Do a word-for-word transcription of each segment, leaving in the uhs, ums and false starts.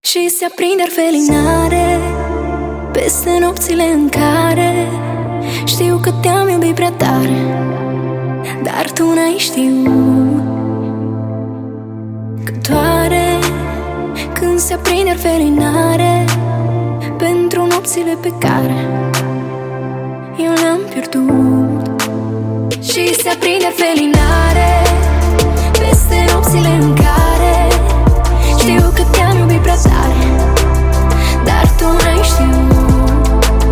Și se aprinde felinare peste nopțile în care știu că te-am iubit prea tare, dar tu n-ai știut că doare când se aprinde felinare pentru nopțile pe care eu le-am pierdut. Și se aprinde felinare peste nopțile în care știu că te-am iubit prea tare, dar tu n-ai știut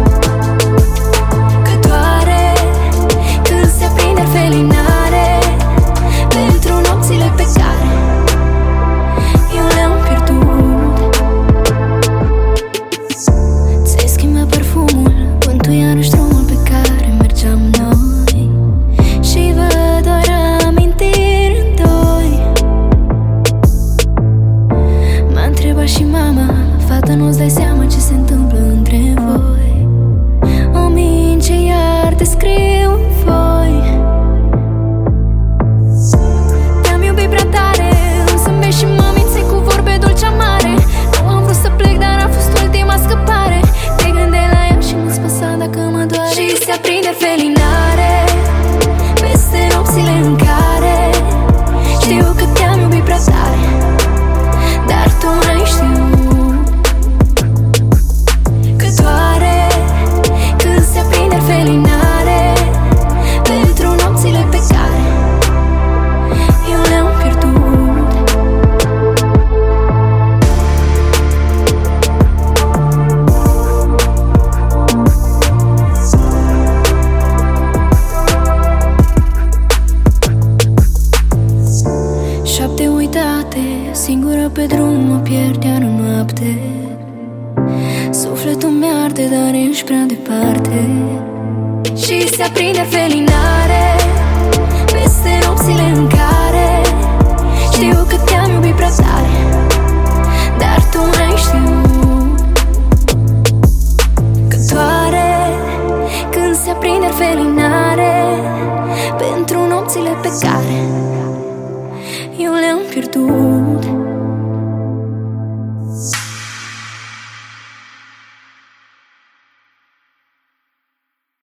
că doare când se aprinde felinare pentru nopțile pe care eu le-am pierdut. Ți-ai schimbat parfumul când tu iarăși drumul pe care mergeam noi și văd doar amintiri în doi. M-a întrebat și mama: fată, nu-ți dai seama ce se întâmplă între voi? O minge iar te scriu în foi. Te-am iubit prea tare, îmi zâmbești și mă mințeai cu vorbe dulci amare. Nu am vrut să plec, dar a fost ultima scăpare. Te gândeai la ea și nu-ți păsa dacă mă doare. Și se aprinde felinare peste nopțile în care știu că te-am iubit prea tare, dar tu n-ai știut că doare când se aprinde felinare pentru nopțile pe care eu le-am pierdut. Șapte uitate, singură pe drum, mă pierd iar în noapte. Sufletul mi-arde, dar ești prea departe. Și se aprinde felinare peste nopțile în care știu că te-am iubit prea tare, dar tu n-ai știut că doare când se aprinde felinare pentru nopțile pe care eu le-am pierdut.